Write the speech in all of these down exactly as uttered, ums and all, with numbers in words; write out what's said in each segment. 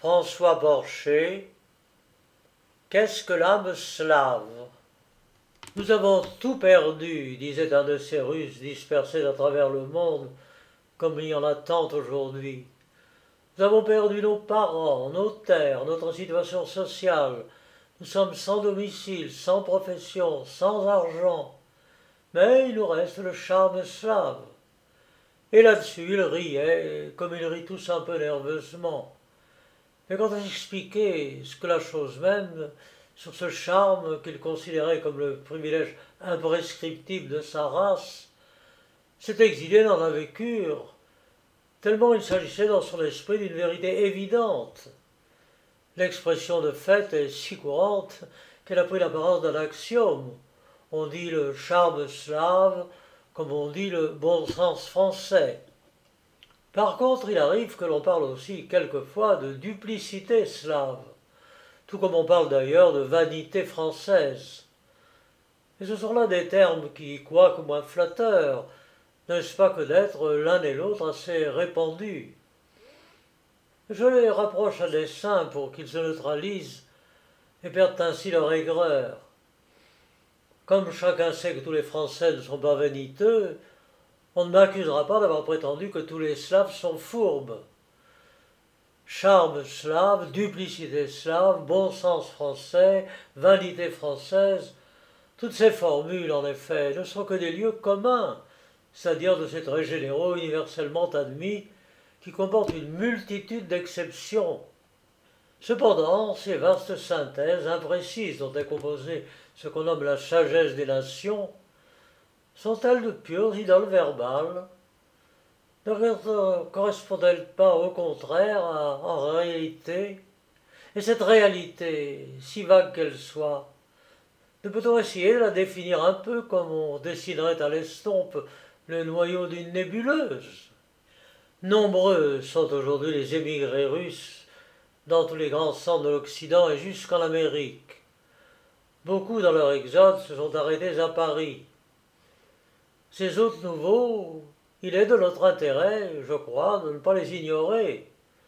François Porcher, qu'est-ce que l'âme slave? Nous avons tout perdu, disait un de ces Russes dispersés à travers le monde, comme il y en a tant aujourd'hui. Nous avons perdu nos parents, nos terres, notre situation sociale. Nous sommes sans domicile, sans profession, sans argent. Mais il nous reste le charme slave. Et là-dessus, il riait, comme il rit tous un peu nerveusement. Mais quand il expliquait ce que la chose même, sur ce charme qu'il considérait comme le privilège imprescriptible de sa race, cet exilé n'en avait cure, tellement il s'agissait dans son esprit d'une vérité évidente. L'expression de fait est si courante qu'elle a pris l'apparence d'un axiome. On dit le charme slave comme on dit le bon sens français. Par contre, il arrive que l'on parle aussi quelquefois de duplicité slave, tout comme on parle d'ailleurs de vanité française. Et ce sont là des termes qui, quoique moins flatteurs, n'est-ce pas que d'être l'un et l'autre assez répandus. Je les rapproche à dessein pour qu'ils se neutralisent et perdent ainsi leur aigreur. Comme chacun sait que tous les Français ne sont pas vaniteux, on ne m'accusera pas d'avoir prétendu que tous les Slaves sont fourbes. Charme slave, duplicité slave, bon sens français, vanité française, toutes ces formules, en effet, ne sont que des lieux communs, c'est-à-dire de ces traits généraux universellement admis, qui comportent une multitude d'exceptions. Cependant, ces vastes synthèses imprécises dont est composée ce qu'on nomme la sagesse des nations, sont-elles de pures idoles verbales? Ne correspondent-elles pas au contraire à, en réalité? Et cette réalité, si vague qu'elle soit, ne peut-on essayer de la définir un peu comme on dessinerait à l'estompe le noyau d'une nébuleuse? Nombreux sont aujourd'hui les émigrés russes dans tous les grands centres de l'Occident et jusqu'en Amérique. Beaucoup dans leur exode se sont arrêtés à Paris. Ces hôtes nouveaux, il est de notre intérêt, je crois, de ne pas les ignorer.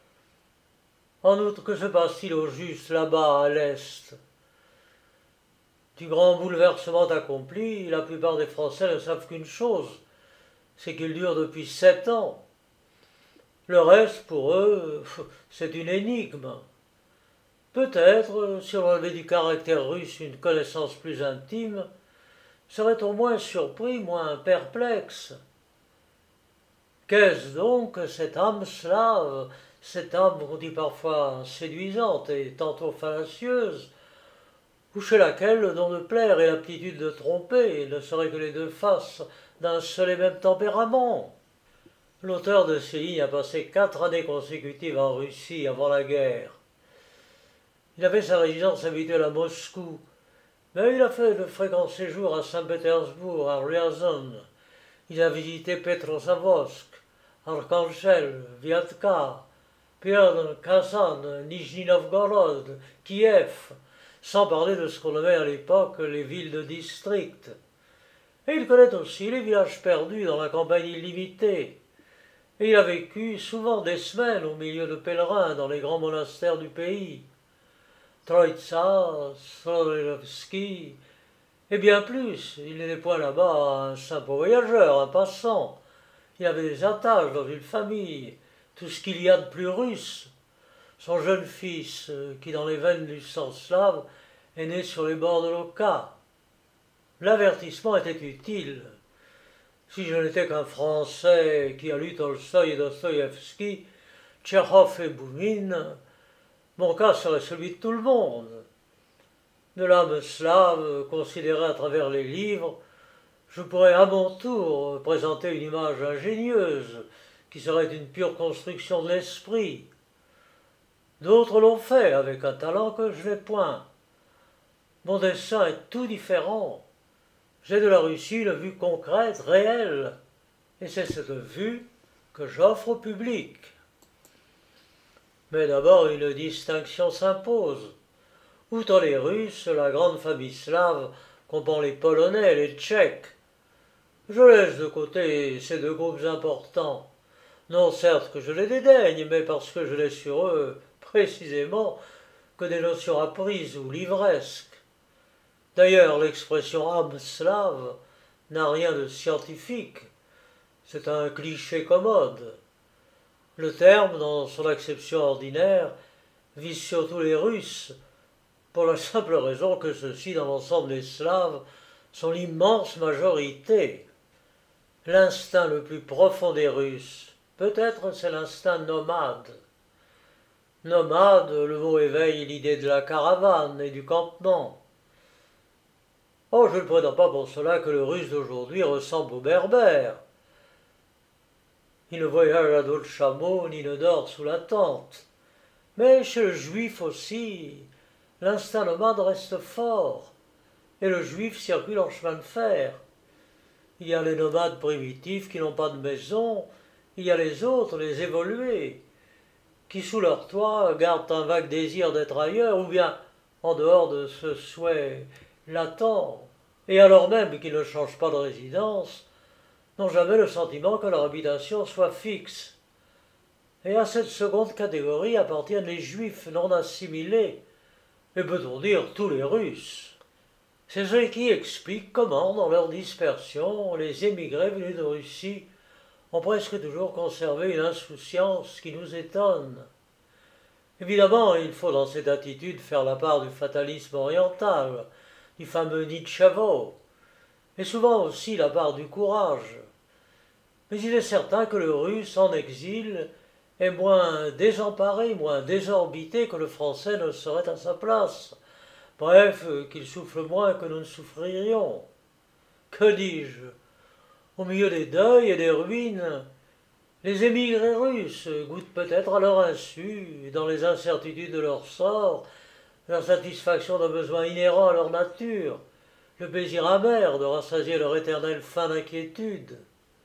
En outre, que se passe-t-il au juste là-bas, à l'Est? Du grand bouleversement accompli, la plupart des Français ne savent qu'une chose, c'est qu'il dure depuis sept ans. Le reste, pour eux, c'est une énigme. Peut-être, si on avait du caractère russe une connaissance plus intime, serait-on moins surpris, moins perplexe. Qu'est-ce donc que cette âme slave, cette âme qu'on dit parfois séduisante et tantôt fallacieuse, ou chez laquelle le don de plaire et l'aptitude de tromper ne seraient que les deux faces d'un seul et même tempérament? L'auteur de ces lignes a passé quatre années consécutives en Russie avant la guerre. Il avait sa résidence habituelle à Moscou, mais il a fait de fréquents séjours à Saint-Pétersbourg, à Ryazan. Il a visité Petrozavodsk, Arkhangel, Viatka, Perm, Kazan, Nijni Novgorod, Kiev, sans parler de ce qu'on nommait à l'époque les villes de district. Et il connaît aussi les villages perdus dans la campagne illimitée. Et il a vécu souvent des semaines au milieu de pèlerins dans les grands monastères du pays. Troïtsa, Solorovski, et bien plus, il n'était point là-bas un simple voyageur, un passant. Il avait des attaches dans une famille, tout ce qu'il y a de plus russe. Son jeune fils, qui dans les veines du sang slave, est né sur les bords de l'Oka. L'avertissement était utile. Si je n'étais qu'un Français qui a lu Tolstoï et Dostoïevski, Tchekhov et Boumine, mon cas serait celui de tout le monde. De l'âme slave, considérée à travers les livres, je pourrais à mon tour présenter une image ingénieuse, qui serait une pure construction de l'esprit. D'autres l'ont fait avec un talent que je n'ai point. Mon dessin est tout différent. J'ai de la Russie une vue concrète, réelle, et c'est cette vue que j'offre au public. Mais d'abord une distinction s'impose. Outre les Russes, la grande famille slave comprend les Polonais et les Tchèques. Je laisse de côté ces deux groupes importants. Non certes que je les dédaigne, mais parce que je n'ai sur eux précisément que des notions apprises ou livresques. D'ailleurs, l'expression âme slave n'a rien de scientifique, c'est un cliché commode. Le terme, dans son acception ordinaire, vise surtout les Russes, pour la simple raison que ceux-ci, dans l'ensemble des Slaves, sont l'immense majorité. L'instinct le plus profond des Russes, peut-être c'est l'instinct nomade. Nomade, le mot éveille l'idée de la caravane et du campement. Oh, je ne prétends pas pour cela que le Russe d'aujourd'hui ressemble au Berbère. Il ne voyage à dos de chameau ni ne dort sous la tente. Mais chez le Juif aussi, l'instinct nomade reste fort, et le Juif circule en chemin de fer. Il y a les nomades primitifs qui n'ont pas de maison, il y a les autres, les évolués, qui sous leur toit gardent un vague désir d'être ailleurs, ou bien en dehors de ce souhait latent, et alors même qu'ils ne changent pas de résidence, n'ont jamais le sentiment que leur habitation soit fixe. Et à cette seconde catégorie appartiennent les Juifs non assimilés, et peut-on dire tous les Russes. C'est ce qui explique comment, dans leur dispersion, les émigrés venus de Russie ont presque toujours conservé une insouciance qui nous étonne. Évidemment, il faut dans cette attitude faire la part du fatalisme oriental, du fameux Nietzschevo, et souvent aussi la part du courage. Mais il est certain que le Russe en exil est moins désemparé, moins désorbité que le Français ne serait à sa place. Bref, qu'il souffle moins que nous ne souffririons. Que dis-je? Au milieu des deuils et des ruines, les émigrés russes goûtent peut-être à leur insu, dans les incertitudes de leur sort, la satisfaction d'un besoin inhérent à leur nature, le plaisir amer de rassasier leur éternelle faim d'inquiétude.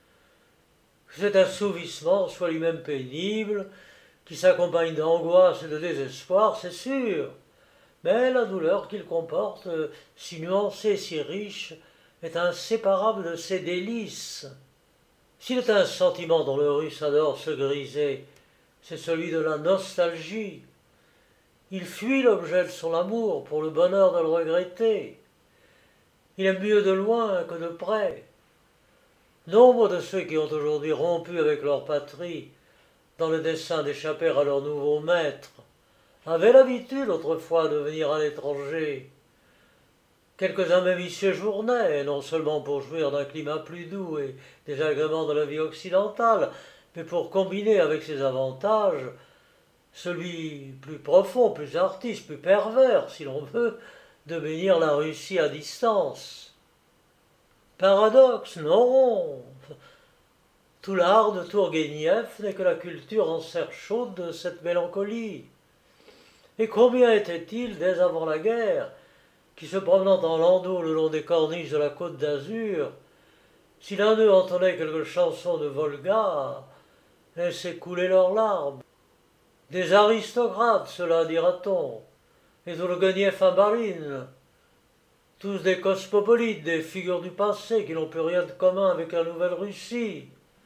Que cet assouvissement soit lui-même pénible, qui s'accompagne d'angoisse et de désespoir, c'est sûr. Mais la douleur qu'il comporte, si nuancée, si riche, est inséparable de ses délices. S'il est un sentiment dont le Russe adore se griser, c'est celui de la nostalgie. Il fuit l'objet de son amour pour le bonheur de le regretter. Il aime mieux de loin que de près. Nombre de ceux qui ont aujourd'hui rompu avec leur patrie, dans le dessein d'échapper à leur nouveau maître, avaient l'habitude autrefois de venir à l'étranger. Quelques-uns même y séjournaient, non seulement pour jouir d'un climat plus doux et des agréments de la vie occidentale, mais pour combiner avec ses avantages celui plus profond, plus artiste, plus pervers, si l'on veut, de bénir la Russie à distance. Paradoxe, non. Tout l'art de Tourguenieff n'est que la culture en serre chaude de cette mélancolie. Et combien était-il, dès avant la guerre, qui se promenant en landau le long des corniches de la Côte d'Azur, si l'un d'eux entonnait quelques chansons de Volga, laissait couler leurs larmes. Des aristocrates, cela dira-t-on, et Tourguenieff imbarine, tous des cosmopolites, des figures du passé qui n'ont plus rien de commun avec la nouvelle Russie.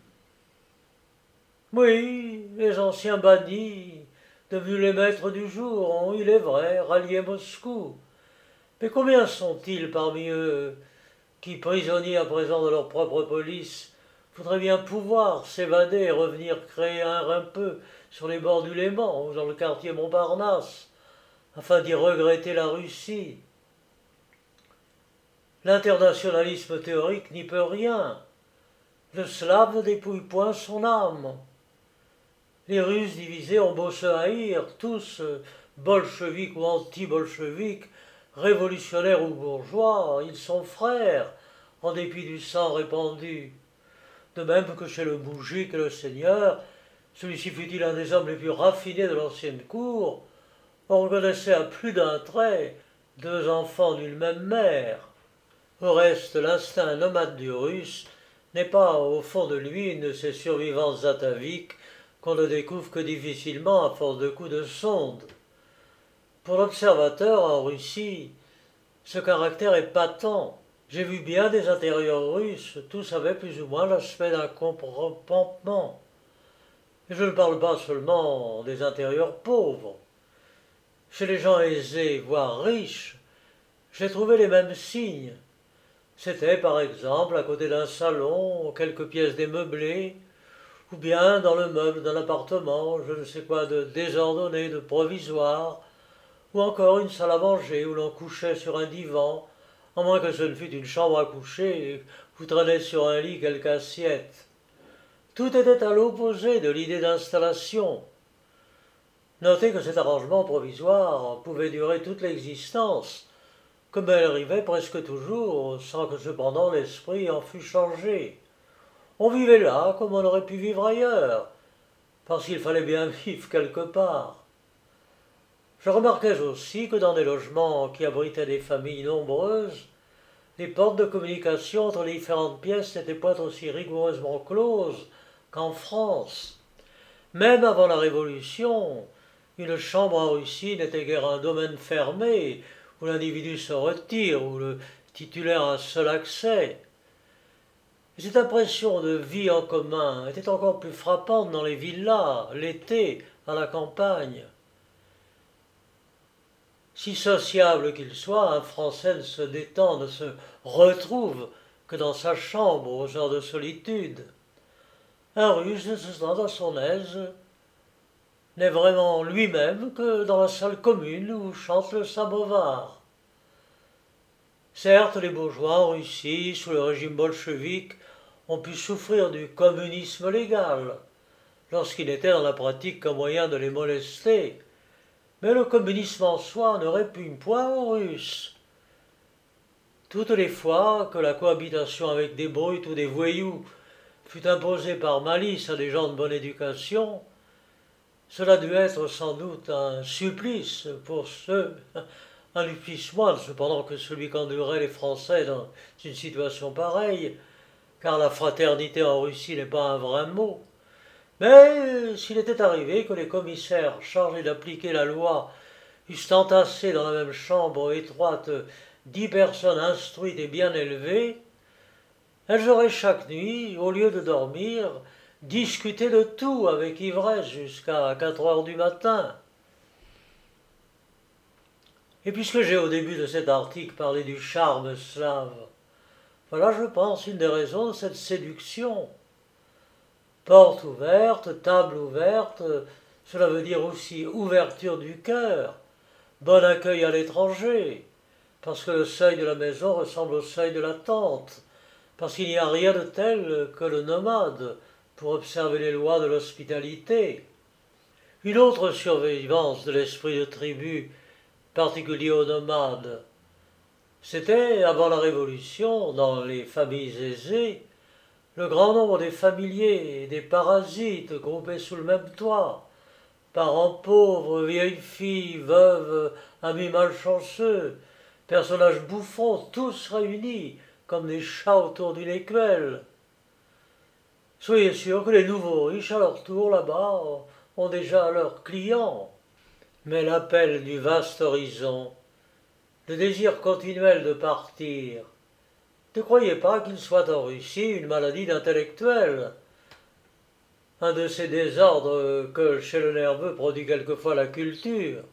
Oui, les anciens bannis, devenus les maîtres du jour, ont, il est vrai, rallié Moscou. Mais combien sont-ils parmi eux qui, prisonniers à présent de leur propre police, voudraient bien pouvoir s'évader et revenir créer un un peu sur les bords du Léman ou dans le quartier Montparnasse, afin d'y regretter la Russie? L'internationalisme théorique n'y peut rien. Le Slave ne dépouille point son âme. Les Russes divisés ont beau se haïr, tous, bolcheviques ou anti-bolcheviques, révolutionnaires ou bourgeois, ils sont frères, en dépit du sang répandu. De même que chez le moujik et le seigneur, celui-ci fut-il un des hommes les plus raffinés de l'ancienne cour, on reconnaissait à plus d'un trait deux enfants d'une même mère. Au reste, l'instinct nomade du Russe n'est pas, au fond de lui, une de ces survivances ataviques qu'on ne découvre que difficilement à force de coups de sonde. Pour l'observateur en Russie, ce caractère est patent. J'ai vu bien des intérieurs russes, tous avaient plus ou moins l'aspect d'un campement. Et je ne parle pas seulement des intérieurs pauvres. Chez les gens aisés, voire riches, j'ai trouvé les mêmes signes. C'était, par exemple, à côté d'un salon, quelques pièces démeublées, ou bien dans le meuble d'un appartement, je ne sais quoi de désordonné, de provisoire, ou encore une salle à manger où l'on couchait sur un divan, à moins que ce ne fût une chambre à coucher où traînait sur un lit quelque assiette. Tout était à l'opposé de l'idée d'installation. Notez que cet arrangement provisoire pouvait durer toute l'existence, comme elle arrivait presque toujours, sans que cependant l'esprit en fût changé. On vivait là comme on aurait pu vivre ailleurs, parce qu'il fallait bien vivre quelque part. Je remarquais aussi que dans des logements qui abritaient des familles nombreuses, les portes de communication entre les différentes pièces n'étaient point aussi rigoureusement closes qu'en France. Même avant la Révolution, une chambre en Russie n'était guère un domaine fermé, où l'individu se retire, où le titulaire a seul accès. Et cette impression de vie en commun était encore plus frappante dans les villas, l'été, à la campagne. Si sociable qu'il soit, un Français ne se détend, ne se retrouve que dans sa chambre aux heures de solitude. Un Russe ne se sent à son aise, n'est vraiment lui-même que dans la salle commune où chante le samovar. Certes, les bourgeois en Russie, sous le régime bolchevique, ont pu souffrir du communisme légal, lorsqu'il n'était dans la pratique qu'un moyen de les molester. Mais le communisme en soi ne répugne point aux Russes. Toutes les fois que la cohabitation avec des brutes ou des voyous fut imposée par malice à des gens de bonne éducation, cela dut être sans doute un supplice pour ceux, un supplice moindre cependant que celui qu'enduraient les Français dans une situation pareille, car la fraternité en Russie n'est pas un vrai mot. Mais s'il était arrivé que les commissaires chargés d'appliquer la loi eussent entassé dans la même chambre étroite dix personnes instruites et bien élevées, elles auraient chaque nuit, au lieu de dormir, discuté de tout avec ivresse jusqu'à quatre heures du matin. Et puisque j'ai au début de cet article parlé du charme slave, voilà, je pense, une des raisons de cette séduction. Porte ouverte, table ouverte, cela veut dire aussi ouverture du cœur, bon accueil à l'étranger, parce que le seuil de la maison ressemble au seuil de la tente, parce qu'il n'y a rien de tel que le nomade pour observer les lois de l'hospitalité. Une autre survivance de l'esprit de tribu particulier aux nomades, c'était, avant la Révolution, dans les familles aisées, le grand nombre des familiers et des parasites groupés sous le même toit, parents pauvres, vieilles filles, veuves, amis malchanceux, personnages bouffons, tous réunis comme des chats autour d'une écuelle. Soyez sûr que les nouveaux riches, à leur tour, là-bas, ont déjà leurs clients. Mais l'appel du vaste horizon, le désir continuel de partir, ne croyez pas qu'il soit en Russie une maladie d'intellectuel, un de ces désordres que chez le nerveux produit quelquefois la culture.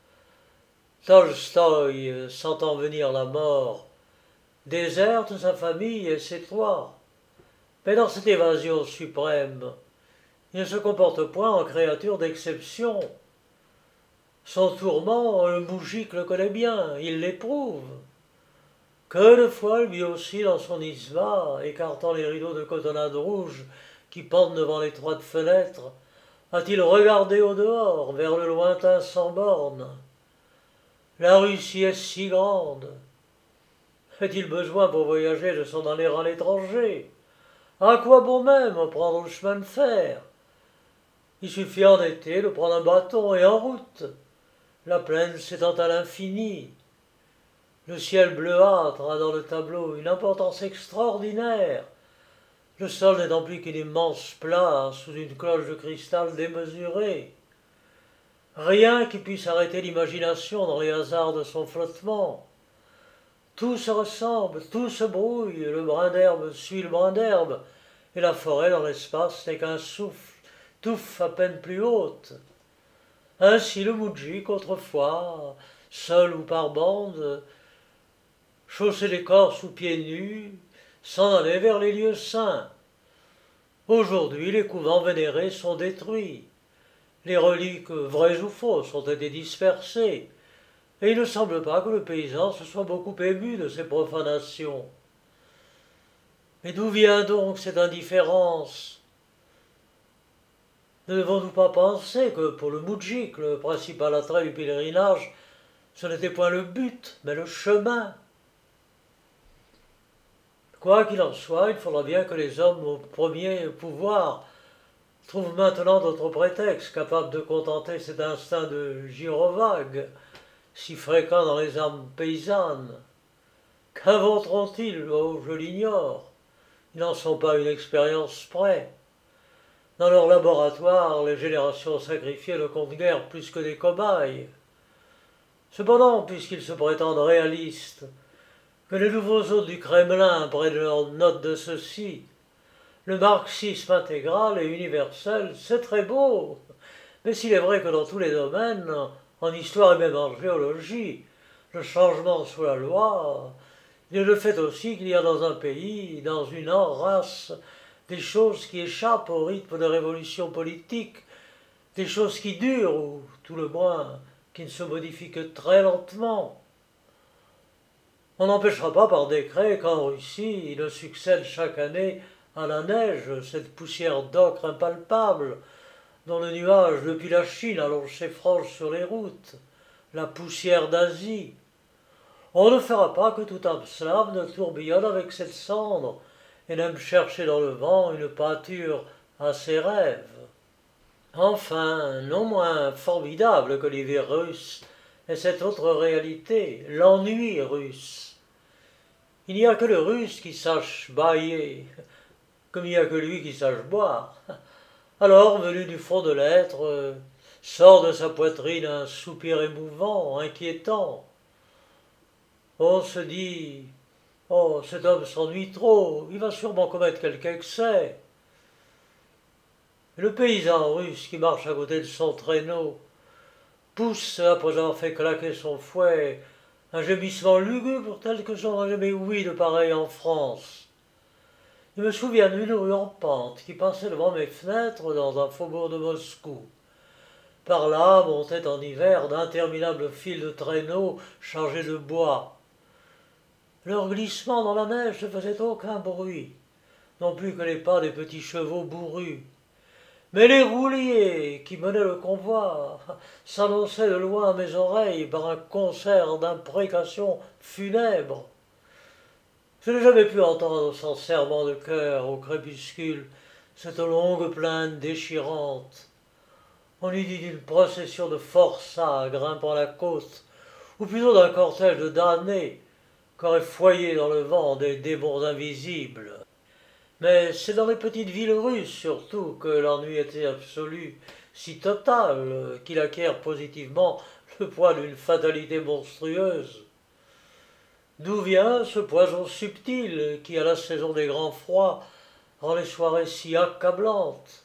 Tolstoï, sentant venir la mort, déserte sa famille et ses toits. Mais dans cette évasion suprême, il ne se comporte point en créature d'exception. Son tourment, le moujik le connaît bien, il l'éprouve. Que de fois, lui aussi, dans son isma, écartant les rideaux de cotonnade rouge qui pendent devant l'étroite fenêtre, a-t-il regardé au dehors, vers le lointain sans bornes. La Russie est si grande. Est-il besoin pour voyager de s'en aller à l'étranger? À quoi bon même prendre le chemin de fer? Il suffit en été de prendre un bâton et en route. La plaine s'étend à l'infini. Le ciel bleuâtre a dans le tableau une importance extraordinaire. Le sol n'étant plus qu'une immense place sous une cloche de cristal démesurée. Rien qui puisse arrêter l'imagination dans les hasards de son flottement. Tout se ressemble, tout se brouille, le brin d'herbe suit le brin d'herbe, et la forêt dans l'espace n'est qu'un souffle, touffe à peine plus haute. Ainsi le moudjik, autrefois, seul ou par bande, chaussait les corps sous pieds nus, s'en allait vers les lieux saints. Aujourd'hui, les couvents vénérés sont détruits. Les reliques, vraies ou fausses, ont été dispersées. Et il ne semble pas que le paysan se soit beaucoup ému de ces profanations. Mais d'où vient donc cette indifférence? Ne devons-nous pas penser que pour le moudjik, le principal attrait du pèlerinage, ce n'était point le but, mais le chemin? Quoi qu'il en soit, il faudra bien que les hommes au premier pouvoir trouvent maintenant d'autres prétextes capables de contenter cet instinct de gyrovague, si fréquent dans les âmes paysannes. Qu'inventeront-ils? Oh, je l'ignore. Ils n'en sont pas une expérience près. Dans leur laboratoire, les générations sacrifiées ne comptent guère plus que des cobayes. Cependant, puisqu'ils se prétendent réalistes, que les nouveaux hôtes du Kremlin prennent leur note de ceci: le marxisme intégral et universel, c'est très beau, mais s'il est vrai que dans tous les domaines, en histoire et même en géologie, le changement sous la loi, il est le fait aussi qu'il y a dans un pays, dans une race, des choses qui échappent au rythme de révolution politique, des choses qui durent, ou tout le moins qui ne se modifient que très lentement. On n'empêchera pas par décret qu'en Russie, il succède chaque année à la neige, cette poussière d'ocre impalpable, dont le nuage depuis la Chine allonge ses franges sur les routes, la poussière d'Asie. On ne fera pas que toute âme slave ne tourbillonne avec cette cendre et n'aime chercher dans le vent une pâture à ses rêves. Enfin, non moins formidable que l'hiver russe est cette autre réalité, l'ennui russe. Il n'y a que le russe qui sache bâiller, comme il n'y a que lui qui sache boire. Alors, venu du fond de l'être, sort de sa poitrine un soupir émouvant, inquiétant. On se dit: oh, cet homme s'ennuie trop, il va sûrement commettre quelque excès. Le paysan russe qui marche à côté de son traîneau pousse, après avoir fait claquer son fouet, un gémissement lugubre tel que j'en ai jamais ouï de pareil en France. Je me souviens d'une rue en pente qui passait devant mes fenêtres dans un faubourg de Moscou. Par là montaient en hiver d'interminables files de traîneaux chargés de bois. Leur glissement dans la neige ne faisait aucun bruit, non plus que les pas des petits chevaux bourrus. Mais les rouliers qui menaient le convoi s'annonçaient de loin à mes oreilles par un concert d'imprécations funèbres. Je n'ai jamais pu entendre sans serrement de cœur au crépuscule cette longue plainte déchirante. On eût dit d'une procession de forçats grimpant la côte, ou plutôt d'un cortège de damnés qu'auraient foyé dans le vent des démons invisibles. Mais c'est dans les petites villes russes surtout que l'ennui était absolu, si total qu'il acquiert positivement le poids d'une fatalité monstrueuse. D'où vient ce poison subtil qui, à la saison des grands froids, rend les soirées si accablantes?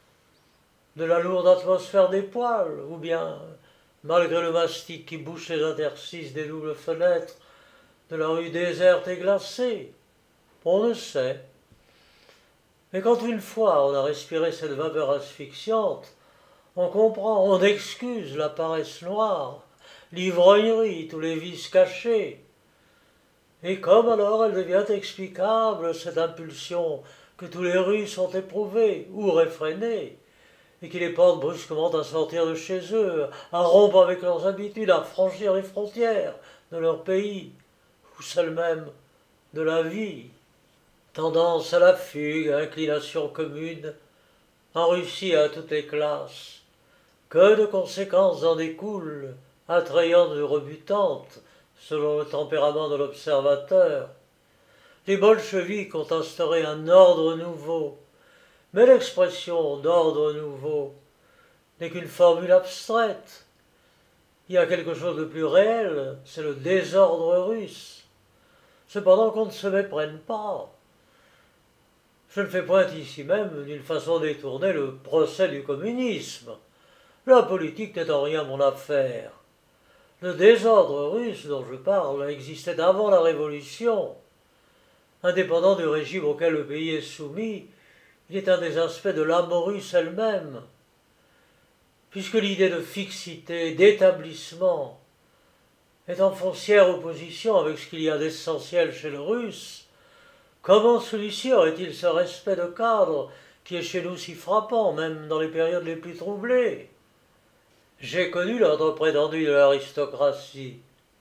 De la lourde atmosphère des poêles, ou bien, malgré le mastic qui bouche les interstices des doubles fenêtres, de la rue déserte et glacée? On ne sait. Mais quand une fois on a respiré cette vapeur asphyxiante, on comprend, on excuse la paresse noire, l'ivrognerie, tous les vices cachés. Et comme alors elle devient explicable, cette impulsion que tous les Russes ont éprouvée ou réfrénée, et qui les porte brusquement à sortir de chez eux, à rompre avec leurs habitudes, à franchir les frontières de leur pays, ou celles même de la vie. Tendance à la fugue, inclination commune, en Russie à toutes les classes. Que de conséquences en découlent, attrayantes ou rebutantes, selon le tempérament de l'observateur. Les bolcheviks ont instauré un ordre nouveau, mais l'expression d'ordre nouveau n'est qu'une formule abstraite. Il y a quelque chose de plus réel, c'est le désordre russe. Cependant qu'on ne se méprenne pas. Je ne fais point ici même, d'une façon détournée, le procès du communisme. La politique n'est en rien mon affaire. Le désordre russe dont je parle existait avant la Révolution. Indépendant du régime auquel le pays est soumis, il est un des aspects de l'âme russe elle-même. Puisque l'idée de fixité, d'établissement, est en foncière opposition avec ce qu'il y a d'essentiel chez le russe, comment celui-ci aurait-il ce respect de cadre qui est chez nous si frappant, même dans les périodes les plus troublées? J'ai connu l'ordre prétendu de l'aristocratie.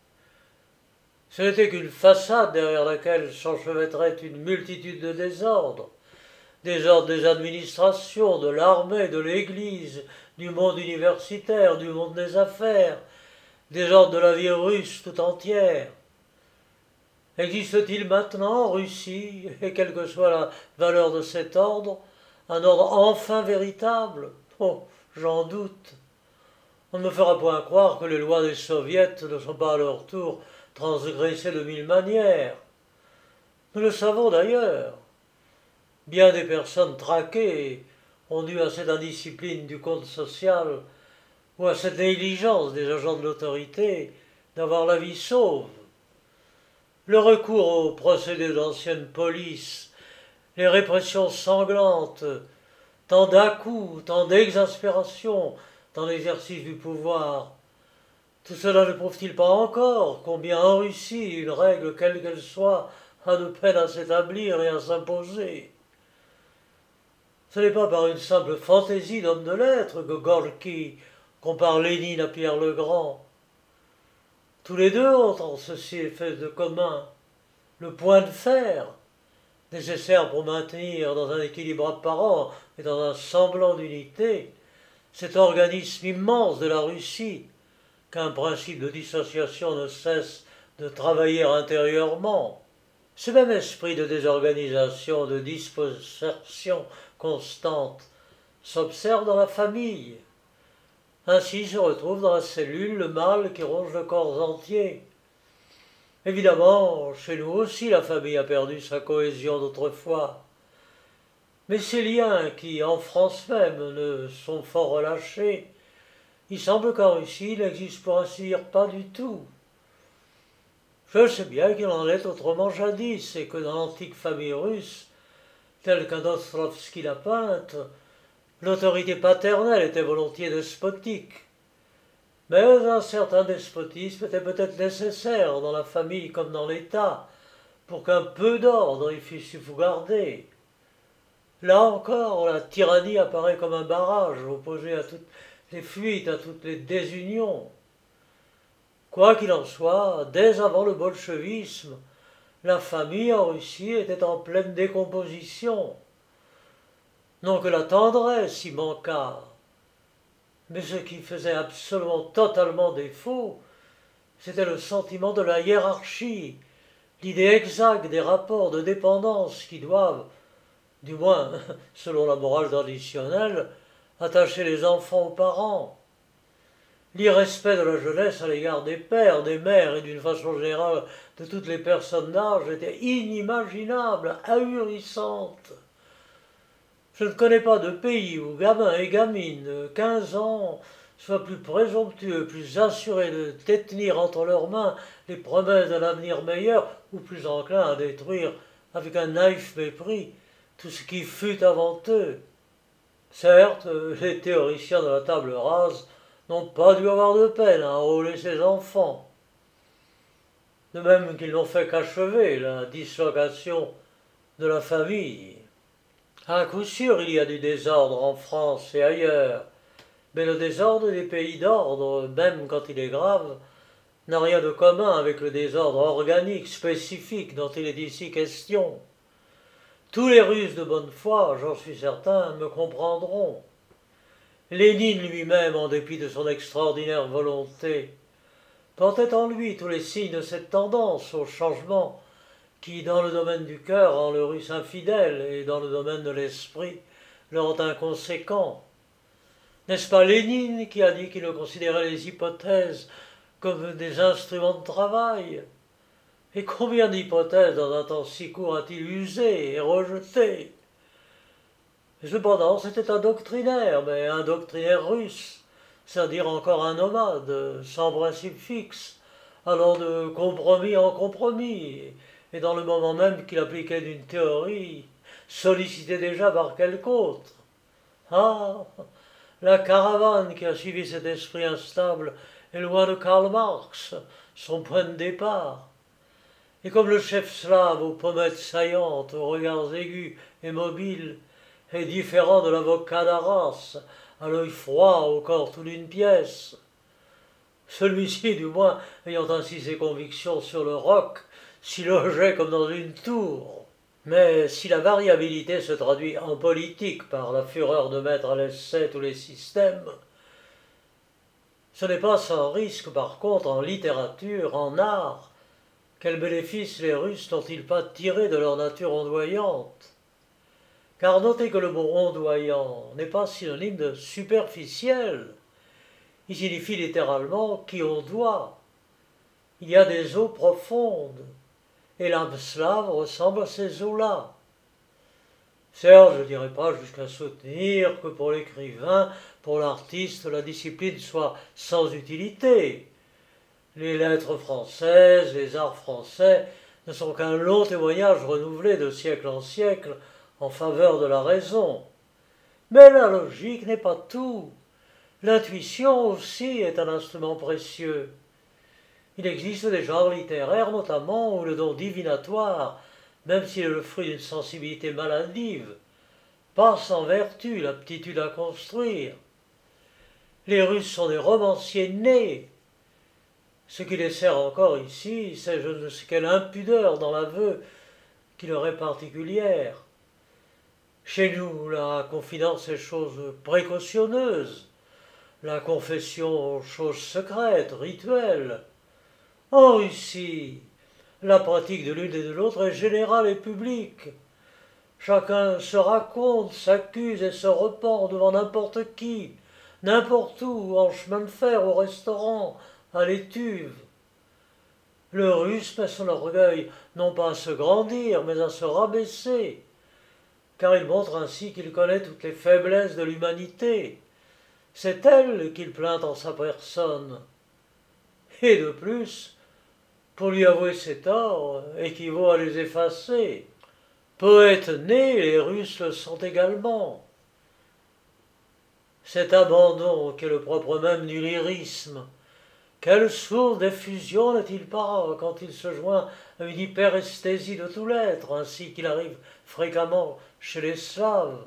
Ce n'était qu'une façade derrière laquelle s'enchevêtrait une multitude de désordres. Désordre des administrations, de l'armée, de l'Église, du monde universitaire, du monde des affaires, désordre de la vie russe tout entière. Existe-t-il maintenant en Russie, et quelle que soit la valeur de cet ordre, un ordre enfin véritable? Oh, j'en doute. On ne me fera point croire que les lois des soviets ne sont pas à leur tour transgressées de mille manières. Nous le savons d'ailleurs. Bien des personnes traquées ont dû à cette indiscipline du compte social ou à cette négligence des agents de l'autorité d'avoir la vie sauve. Le recours aux procédés d'ancienne police, les répressions sanglantes, tant d'à-coups, tant d'exaspération dans l'exercice du pouvoir, tout cela ne prouve-t-il pas encore combien en Russie une règle, quelle qu'elle soit, a de peine à s'établir et à s'imposer? Ce n'est pas par une simple fantaisie d'homme de lettres que Gorky compare Lénine à Pierre le Grand. Tous les deux ont en ceci fait de commun le point de fer, nécessaire pour maintenir dans un équilibre apparent et dans un semblant d'unité cet organisme immense de la Russie, qu'un principe de dissociation ne cesse de travailler intérieurement. Ce même esprit de désorganisation, de dispersion constante, s'observe dans la famille. Ainsi se retrouve dans la cellule le mal qui ronge le corps entier. Évidemment, chez nous aussi, la famille a perdu sa cohésion d'autrefois. Mais ces liens qui, en France même, ne sont fort relâchés, il semble qu'en Russie, il n'existe pour ainsi dire pas du tout. Je sais bien qu'il en est autrement jadis, et que dans l'antique famille russe, telle qu'un Dostoïevski l'a peinte, l'autorité paternelle était volontiers despotique. Mais un certain despotisme était peut-être nécessaire dans la famille comme dans l'État, pour qu'un peu d'ordre y fût sauvegardé. Là encore, la tyrannie apparaît comme un barrage opposé à toutes les fuites, à toutes les désunions. Quoi qu'il en soit, dès avant le bolchevisme, la famille en Russie était en pleine décomposition. Non que la tendresse y manquât, mais ce qui faisait absolument totalement défaut, c'était le sentiment de la hiérarchie, l'idée exacte des rapports de dépendance qui doivent, du moins selon la morale traditionnelle, attacher les enfants aux parents. L'irrespect de la jeunesse à l'égard des pères, des mères et d'une façon générale de toutes les personnes d'âge était inimaginable, ahurissante. Je ne connais pas de pays où gamins et gamines de quinze ans soient plus présomptueux, plus assurés de détenir entre leurs mains les promesses d'un avenir meilleur, ou plus enclins à détruire avec un naïf mépris tout ce qui fut avant eux. Certes, les théoriciens de la table rase n'ont pas dû avoir de peine à enrôler ces enfants, de même qu'ils n'ont fait qu'achever la dislocation de la famille. À coup sûr, il y a du désordre en France et ailleurs, mais le désordre des pays d'ordre, même quand il est grave, n'a rien de commun avec le désordre organique, spécifique dont il est ici question. Tous les Russes de bonne foi, j'en suis certain, me comprendront. Lénine lui-même, en dépit de son extraordinaire volonté, portait en lui tous les signes de cette tendance au changement qui, dans le domaine du cœur, rend le Russe infidèle et dans le domaine de l'esprit, le rend inconséquent. N'est-ce pas Lénine qui a dit qu'il ne considérait les hypothèses comme des instruments de travail? Et combien d'hypothèses dans un temps si court a-t-il usé et rejeté? Et cependant, c'était un doctrinaire, mais un doctrinaire russe, c'est-à-dire encore un nomade, sans principe fixe, allant de compromis en compromis, et dans le moment même qu'il appliquait d'une théorie, sollicité déjà par quelque autre. Ah, la caravane qui a suivi cet esprit instable est loin de Karl Marx, son point de départ. Et comme le chef slave aux pommettes saillantes, aux regards aigus et mobiles, est différent de l'avocat d'Arras, à l'œil froid, au corps tout d'une pièce, celui-ci, du moins, ayant ainsi ses convictions sur le roc, s'y logeait comme dans une tour. Mais si la variabilité se traduit en politique par la fureur de mettre à l'essai tous les systèmes, ce n'est pas sans risque, par contre, en littérature, en art. Quels bénéfices les Russes n'ont-ils pas tirés de leur nature ondoyante? Car notez que le mot ondoyant n'est pas synonyme de superficiel. Il signifie littéralement qui ondoie. Il y a des eaux profondes, et l'âme slave ressemble à ces eaux-là. Certes, je ne dirais pas jusqu'à soutenir que pour l'écrivain, pour l'artiste, la discipline soit sans utilité. Les lettres françaises, les arts français ne sont qu'un long témoignage renouvelé de siècle en siècle en faveur de la raison. Mais la logique n'est pas tout. L'intuition aussi est un instrument précieux. Il existe des genres littéraires notamment où le don divinatoire, même s'il est le fruit d'une sensibilité maladive, passe en vertu l'aptitude à construire. Les Russes sont des romanciers nés. Ce qui les sert encore ici, c'est je ne sais quelle impudeur dans l'aveu qui leur est particulière. Chez nous, la confidence est chose précautionneuse, la confession chose secrète, rituelle. En Russie, la pratique de l'une et de l'autre est générale et publique. Chacun se raconte, s'accuse et se repent devant n'importe qui, n'importe où, en chemin de fer, au restaurant, à l'étuve. Le Russe met son orgueil non pas à se grandir, mais à se rabaisser, car il montre ainsi qu'il connaît toutes les faiblesses de l'humanité. C'est elle qu'il plaint en sa personne. Et de plus, pour lui avouer ses torts, équivaut à les effacer. Poètes nés, les Russes le sont également. Cet abandon qui est le propre même du lyrisme, quelle source d'effusion n'est-il pas quand il se joint à une hyperesthésie de tout l'être, ainsi qu'il arrive fréquemment chez les Slaves?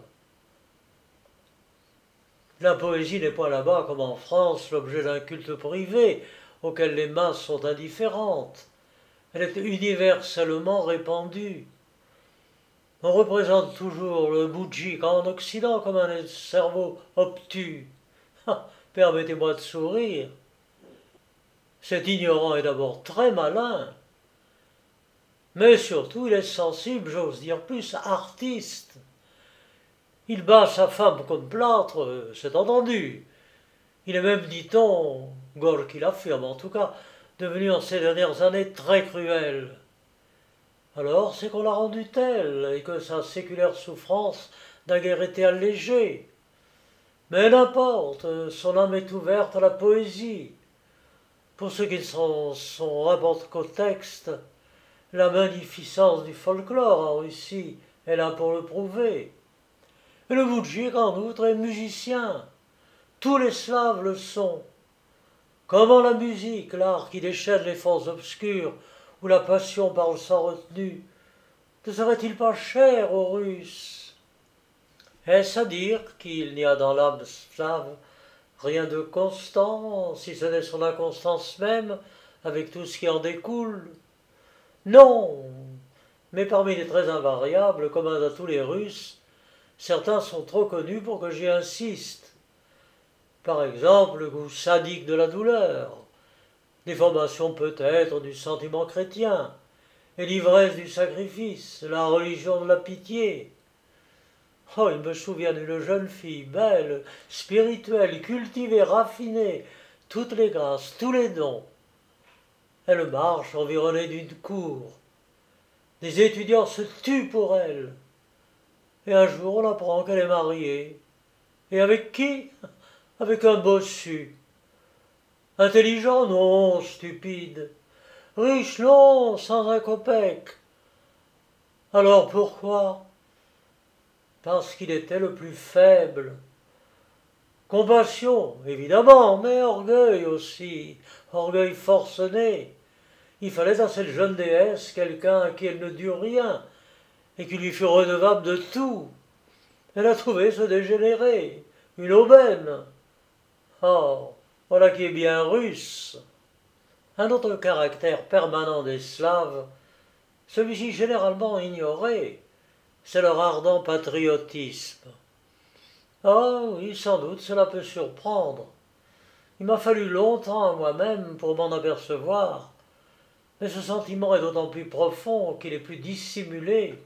La poésie n'est pas là-bas, comme en France, l'objet d'un culte privé auquel les masses sont indifférentes. Elle est universellement répandue. On représente toujours le boudjik en Occident comme un cerveau obtus. Ah, permettez-moi de sourire. Cet ignorant est d'abord très malin, mais surtout il est sensible, j'ose dire plus, artiste. Il bat sa femme comme plâtre, c'est entendu. Il est même, dit-on, Gorky l'affirme en tout cas, devenu en ces dernières années très cruel. Alors c'est qu'on l'a rendu tel, et que sa séculaire souffrance n'a guère été allégée. Mais n'importe, son âme est ouverte à la poésie. Pour ceux qui s'en sont rapportent qu'au texte, la magnificence du folklore en Russie est là pour le prouver. Et le boudjik, en outre, est musicien. Tous les Slaves le sont. Comment la musique, l'art qui déchaîne les forces obscures, où la passion parle sans retenue, ne serait-il pas cher aux Russes? Est-ce à dire qu'il n'y a dans l'âme slave rien de constant, si ce n'est son inconstance même, avec tout ce qui en découle? Non, mais parmi les très invariables, communs à tous les Russes, certains sont trop connus pour que j'y insiste. Par exemple, le goût sadique de la douleur, déformation peut-être du sentiment chrétien, et l'ivresse du sacrifice, la religion de la pitié. Oh, il me souvient d'une jeune fille, belle, spirituelle, cultivée, raffinée, toutes les grâces, tous les dons. Elle marche environnée d'une cour. Des étudiants se tuent pour elle. Et un jour, on apprend qu'elle est mariée. Et avec qui? avec un bossu. Intelligent, non, stupide. Riche, non, sans un copec. Alors pourquoi? Parce qu'il était le plus faible. Compassion, évidemment, mais orgueil aussi, orgueil forcené. Il fallait à cette jeune déesse quelqu'un à qui elle ne dut rien, et qui lui fut redevable de tout. Elle a trouvé ce dégénéré, une aubaine. Oh, voilà qui est bien russe. Un autre caractère permanent des Slaves, celui-ci généralement ignoré, c'est leur ardent patriotisme. Ah oui, sans doute, cela peut surprendre. Il m'a fallu longtemps à moi-même pour m'en apercevoir, mais ce sentiment est d'autant plus profond qu'il est plus dissimulé.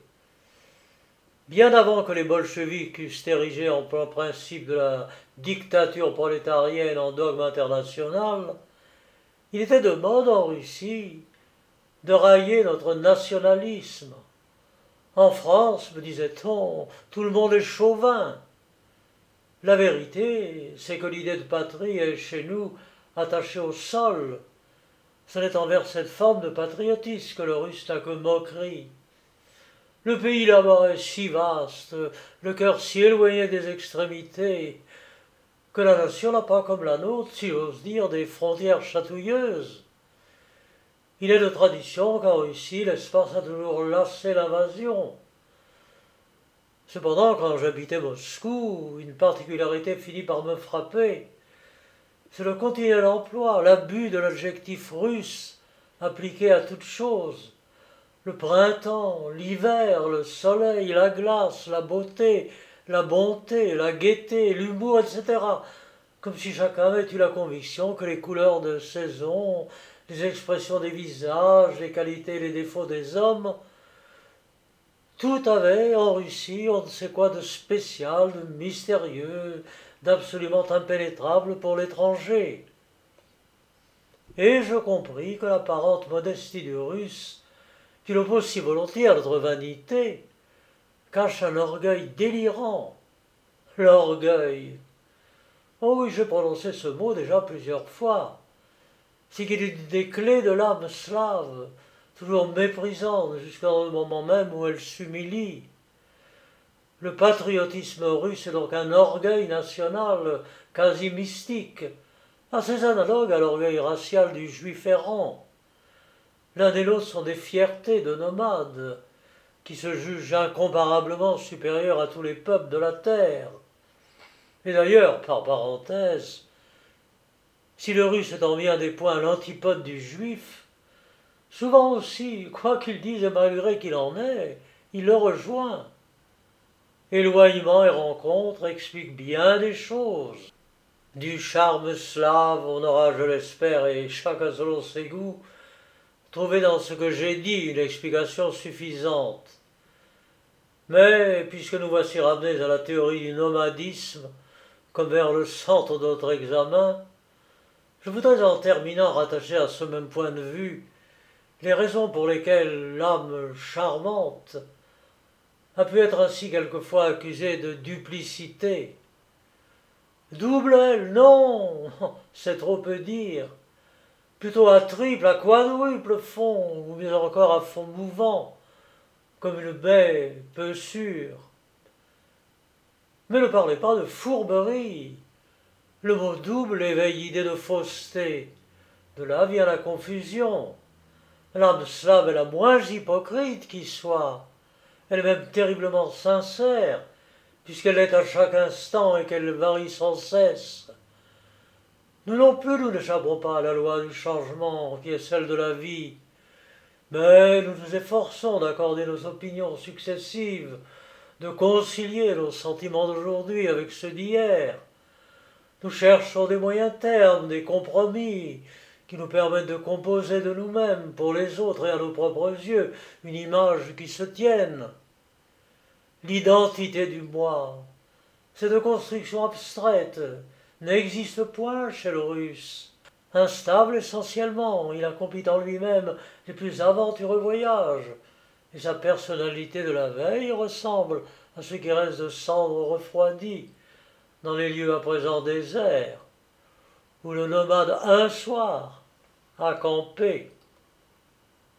Bien avant que les bolcheviks eussent érigé en principe de la dictature prolétarienne en dogme international, il était de mode en Russie de railler notre nationalisme. En France, me disait-on, tout le monde est chauvin. La vérité, c'est que l'idée de patrie est chez nous attachée au sol. Ce n'est envers cette forme de patriotisme que le Russe n'a que moquerie. Le pays là-bas est si vaste, le cœur si éloigné des extrémités, que la nation n'a pas comme la nôtre, si j'ose dire, des frontières chatouilleuses. Il est de tradition qu'en Russie, l'espace a toujours lassé l'invasion. Cependant, quand j'habitais Moscou, une particularité finit par me frapper. C'est le continuel emploi, l'abus de l'adjectif russe appliqué à toute chose. Le printemps, l'hiver, le soleil, la glace, la beauté, la bonté, la gaieté, l'humour, et cetera. Comme si chacun avait eu la conviction que les couleurs de saison, les expressions des visages, les qualités et les défauts des hommes, tout avait en Russie on ne sait quoi de spécial, de mystérieux, d'absolument impénétrable pour l'étranger. Et je compris que l'apparente modestie du Russe, qu'il oppose si volontiers à notre vanité, cache un orgueil délirant. L'orgueil. Oh oui, j'ai prononcé ce mot déjà plusieurs fois. C'est qu'il est des clés de l'âme slave, toujours méprisante jusqu'au moment même où elle s'humilie. Le patriotisme russe est donc un orgueil national quasi mystique, assez analogue à l'orgueil racial du juif errant. L'un et l'autre sont des fiertés de nomades, qui se jugent incomparablement supérieurs à tous les peuples de la terre. Et d'ailleurs, par parenthèse, si le russe est en bien des points l'antipode du juif, souvent aussi, quoi qu'il dise et malgré qu'il en est, il le rejoint. Éloignement et rencontre expliquent bien des choses. Du charme slave, on aura, je l'espère, et chacun selon ses goûts, trouvé dans ce que j'ai dit une explication suffisante. Mais, puisque nous voici ramenés à la théorie du nomadisme, comme vers le centre de notre examen, je voudrais en terminant rattacher à ce même point de vue les raisons pour lesquelles l'âme charmante a pu être ainsi quelquefois accusée de duplicité. Double aile, non, c'est trop peu dire. Plutôt à triple, à quadruple fond, ou mieux encore à fond mouvant, comme une baie peu sûre. Mais ne parlez pas de fourberie. Le mot double éveille l'idée de fausseté. De là vient la confusion. L'âme slave est la moins hypocrite qui soit. Elle est même terriblement sincère, puisqu'elle l'est à chaque instant et qu'elle varie sans cesse. Nous non plus, nous n'échappons pas à la loi du changement, qui est celle de la vie. Mais nous nous efforçons d'accorder nos opinions successives, de concilier nos sentiments d'aujourd'hui avec ceux d'hier. Nous cherchons des moyens termes, des compromis, qui nous permettent de composer de nous-mêmes, pour les autres et à nos propres yeux, une image qui se tienne. L'identité du moi, cette construction abstraite, n'existe point chez le Russe. Instable essentiellement, il accomplit en lui-même les plus aventureux voyages, et sa personnalité de la veille ressemble à ce qui reste de cendres refroidies, dans les lieux à présent déserts, où le nomade un soir a campé